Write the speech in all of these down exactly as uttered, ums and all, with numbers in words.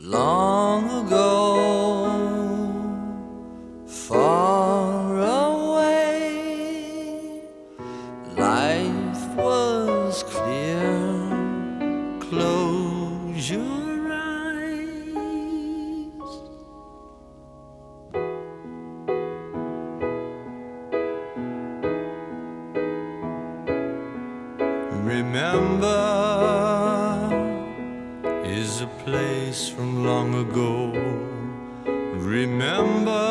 Long ago, far away, life was clear. Close your eyes. Remember is a place from long ago. Remember,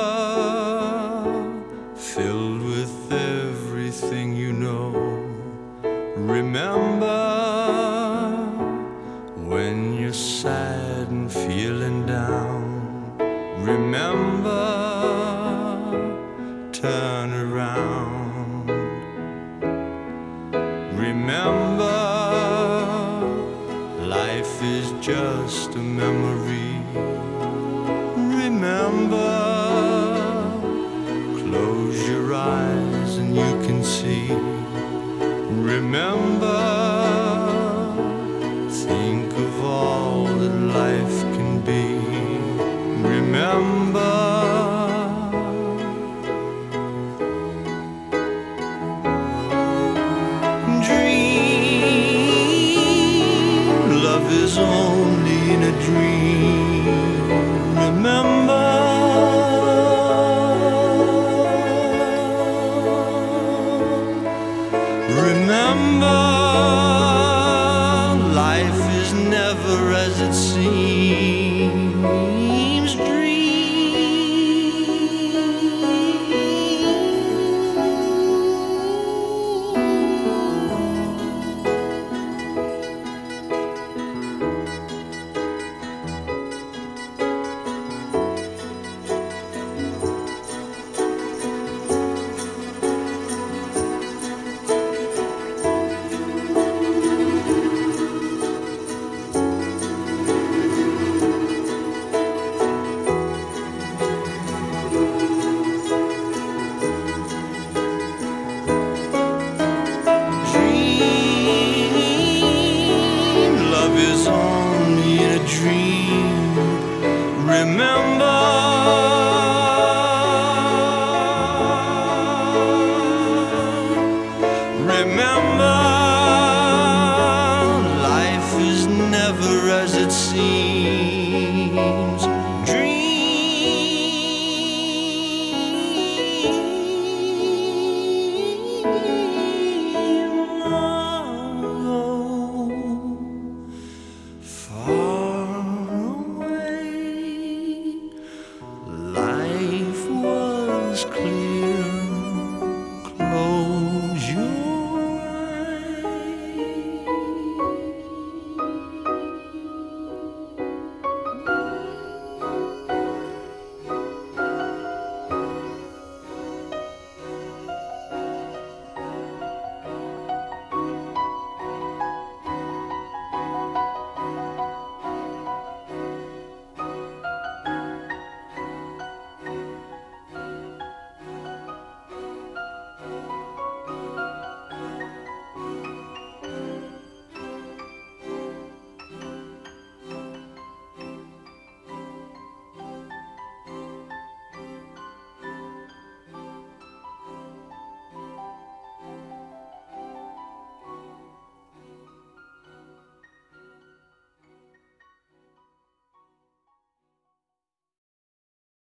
filled with everything you know. Remember, when you're sad and feeling down. Remember, turn around. Remember, life is just a memory. Remember, close your eyes and you can see. Remember,